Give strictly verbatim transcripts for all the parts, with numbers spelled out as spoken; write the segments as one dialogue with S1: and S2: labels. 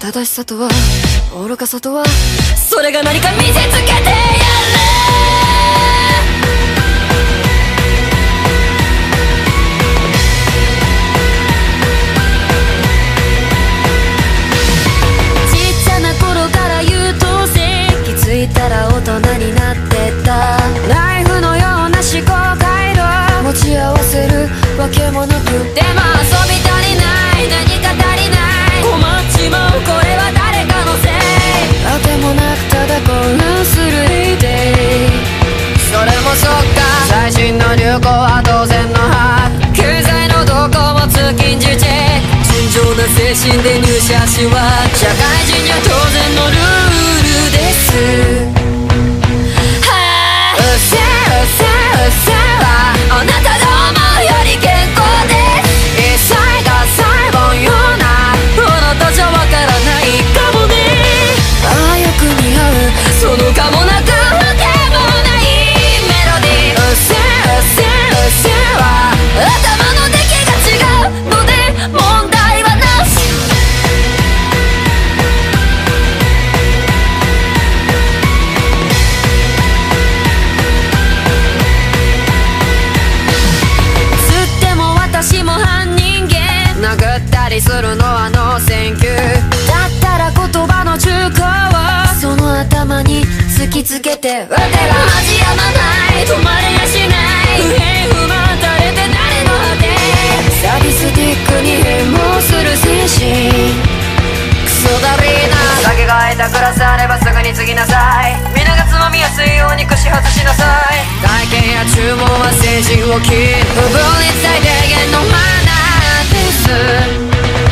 S1: 正しさとは愚かさとは、それが何か見せつけてやれ。ちっちゃな頃から優等生、気づいたら大人になってた。ナイフのような思考回路持ち合わせるわけもなく、でも遊び足りない、何か足りない、困っちまう、これは誰かのせい。あてもなくただ混乱するエイデイ。それもそっか、最新の流行は当然の派、経済の動向も通勤時チェック、純情な精神で入社しは社会人には当然のルールです。うっせえうっせえうっせえはあなたが思うより健康です。一切が細胞ようなあなたじゃわからないかもね。ああよく似合うそのかもなくわけもないメロディー。うっせえうっせえうっせえは頭の出来が違うので問題はなし。吸っても私も半人間、殴ったりするのはノーセンキュー。だったら言葉の中古をその頭に突きつけて、わてが味やまない止まれやしない、不平不満垂れて誰の果て、サディスティックに変貌する精神、クソだりーな。酒が空いたグラスあればすぐに継ぎなさい、皆がつまみやすいように串外しなさい。体験や注文は精神を切る不分率最低限のマナーです。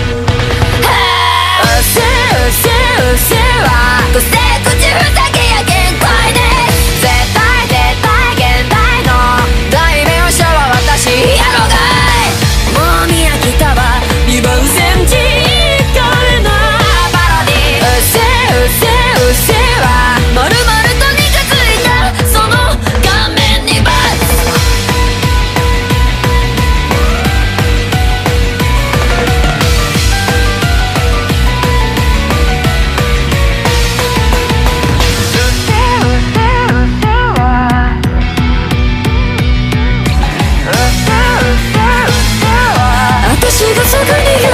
S1: うっせえうっせえうっせえはどうして口ふたけや限界です。絶対絶対現代の代弁者は私やろがい。もう見飽きたわにばん線時間のパロディ。うっせえうっせえうっせえはまるまるとにかついたその顔面にバツ。私がすぐ逃げ